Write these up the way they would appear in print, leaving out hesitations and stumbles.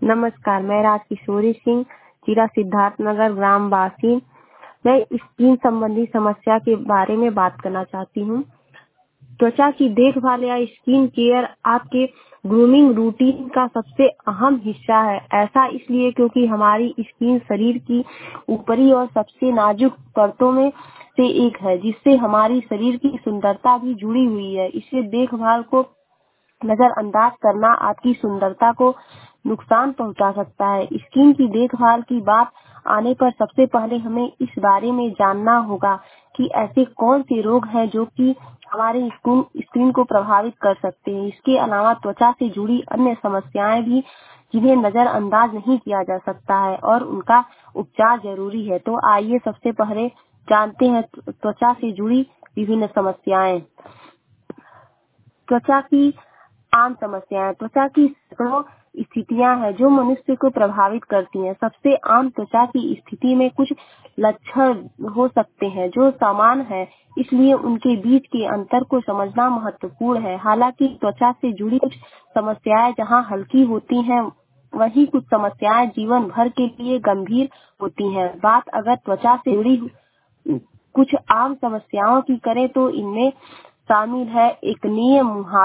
नमस्कार, मैं राजकिशोरी सिंह, जिला सिद्धार्थनगर, ग्राम बासी। मैं स्किन संबंधी समस्या के बारे में बात करना चाहती हूँ। त्वचा की देखभाल या स्किन केयर आपके ग्रूमिंग रूटीन का सबसे अहम हिस्सा है। ऐसा इसलिए क्योंकि हमारी स्किन शरीर की ऊपरी और सबसे नाजुक परतों में से एक है, जिससे हमारी शरीर की सुंदरता भी जुड़ी हुई है। इसे देखभाल को नजरअंदाज करना आपकी सुंदरता को नुकसान पहुंचा सकता है। स्किन की देखभाल की बात आने पर सबसे पहले हमें इस बारे में जानना होगा कि ऐसे कौन से रोग हैं जो कि हमारे स्किन को प्रभावित कर सकते हैं। इसके अलावा त्वचा से जुड़ी अन्य समस्याएं भी जिन्हें नजरअंदाज नहीं किया जा सकता है और उनका उपचार जरूरी है। तो आइए सबसे पहले जानते हैं त्वचा से जुड़ी विभिन्न समस्याएं। त्वचा की आम समस्याएं। त्वचा की सैकड़ों स्थितियां हैं जो मनुष्य को प्रभावित करती हैं। सबसे आम त्वचा की स्थिति में कुछ लक्षण हो सकते हैं जो समान है, इसलिए उनके बीच के अंतर को समझना महत्वपूर्ण है। हालांकि त्वचा से जुड़ी कुछ समस्याएं जहां हल्की होती हैं, वहीं कुछ समस्याएं जीवन भर के लिए गंभीर होती हैं। बात अगर त्वचा से जुड़ी कुछ आम समस्याओं की करें तो इनमें शामिल है एक्ने,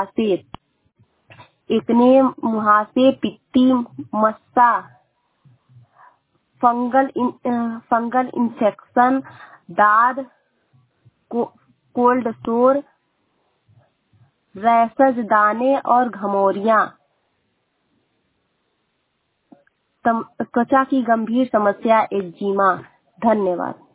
मुहासे, पित्ती, मस्सा, फंगल इंफेक्शन, दाद, कोल्ड सोर, रैशेज, दाने और घमौरियां। त्वचा की गंभीर समस्या एक्जिमा। धन्यवाद।